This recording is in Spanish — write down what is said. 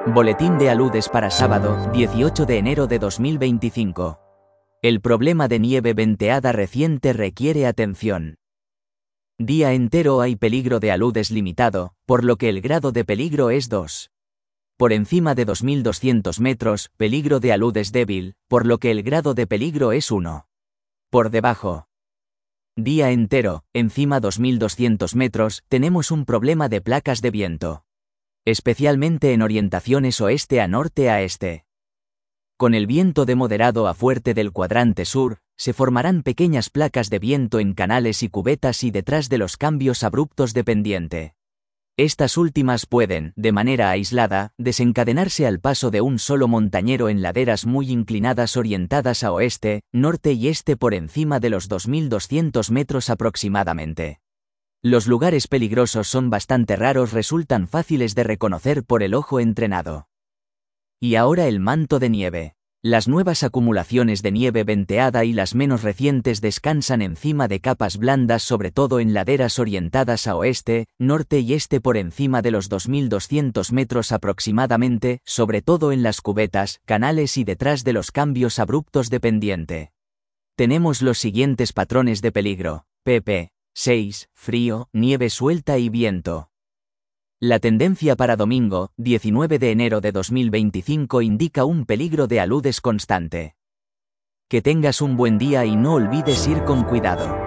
Boletín de aludes para sábado, 18 de enero de 2025. El problema de nieve venteada reciente requiere atención. Día entero hay peligro de aludes limitado, por lo que el grado de peligro es 2. Por encima de 2200 metros, peligro de aludes débil, por lo que el grado de peligro es 1. Por debajo. Día entero, encima 2200 metros, tenemos un problema de placas de viento. Especialmente en orientaciones oeste a norte a este. Con el viento de moderado a fuerte del cuadrante sur, se formarán pequeñas placas de viento en canales y cubetas y detrás de los cambios abruptos de pendiente. Estas últimas pueden, de manera aislada, desencadenarse al paso de un solo montañero en laderas muy inclinadas orientadas a oeste, norte y este por encima de los 2200 metros aproximadamente. Los lugares peligrosos son bastante raros, resultan fáciles de reconocer por el ojo entrenado. Y ahora el manto de nieve. Las nuevas acumulaciones de nieve venteada y las menos recientes descansan encima de capas blandas, sobre todo en laderas orientadas a oeste, norte y este por encima de los 2200 metros aproximadamente, sobre todo en las cubetas, canales y detrás de los cambios abruptos de pendiente. Tenemos los siguientes patrones de peligro: pp. 6, frío, nieve suelta y viento. La tendencia para domingo, 19 de enero de 2025 indica un peligro de aludes constante. Que tengas un buen día y no olvides ir con cuidado.